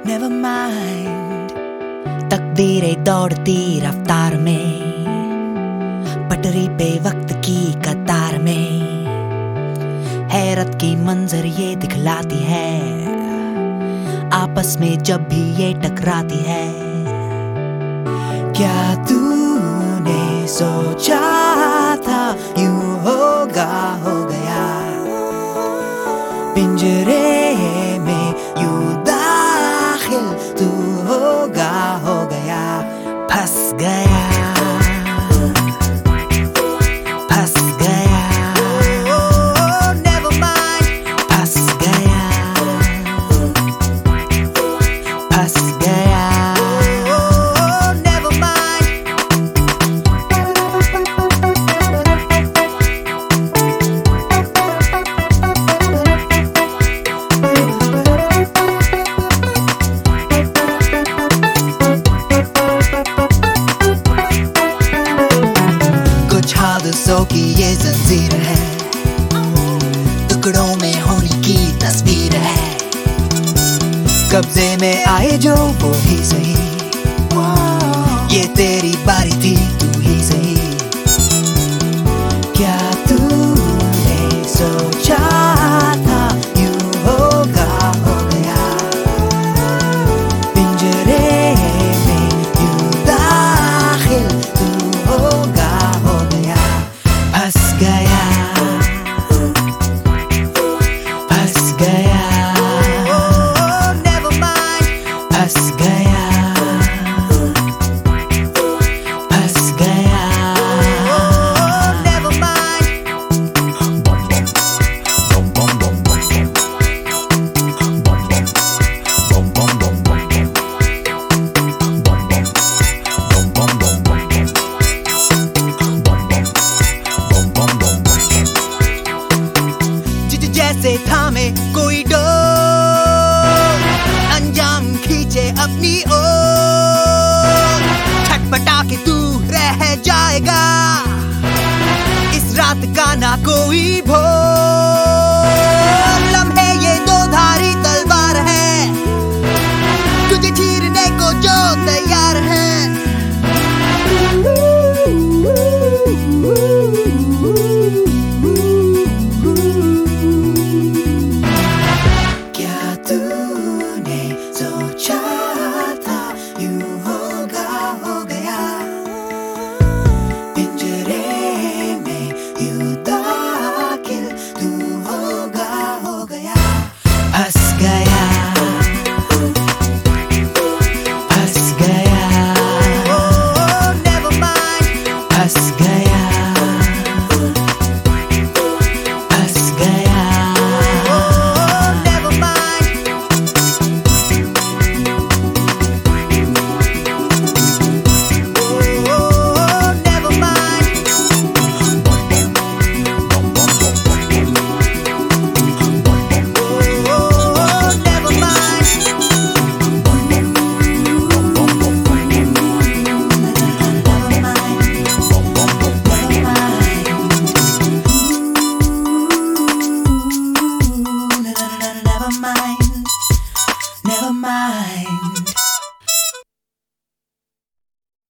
never mind। तकदीरें दौड़ती रफ्तार में, पटरी पे वक्त की कतार में, हैरत की मंजर ये दिखलाती है आपस में जब भी ये टकराती है। क्या तूने सोचा था यूं होगा हो गया, पिंजरे में यूं दाखिल तू होगा हो गया। फंस गया फंस गया, oh, never mind। फंस गया फंस गया, oh, never mind। कुछ हादसों की ये जंजीर है, टुकड़ों में होने की तस्वीर है, कब्जे में आए जो वो ही सही, ये तेरी बारी थी तू ही सही। क्या तूने सोचा था यूं होगा हो गया, पिंजरे में यूं दाखिल तू होगा हो गया। फंस गया फंस गया, oh, never mind। फंस गया फंस गया, oh, never mind। जैसे थामे कोई डोर, अंजाम खींचे अपनी ओर, छटपटा के तू रह जाएगा, इस रात का ना कोई भोर। लम्हे ये दो धारी तलवार है, तुझे चीरने को जो तैयार है। तूने सोचा था यूं होगा हो गया, पिंजरे में यूं दाखिल तू होगा हो गया। फंस गया फंस गया, oh, never mind। फंस गया फंस गया, oh, never mind। Never mind, never mind।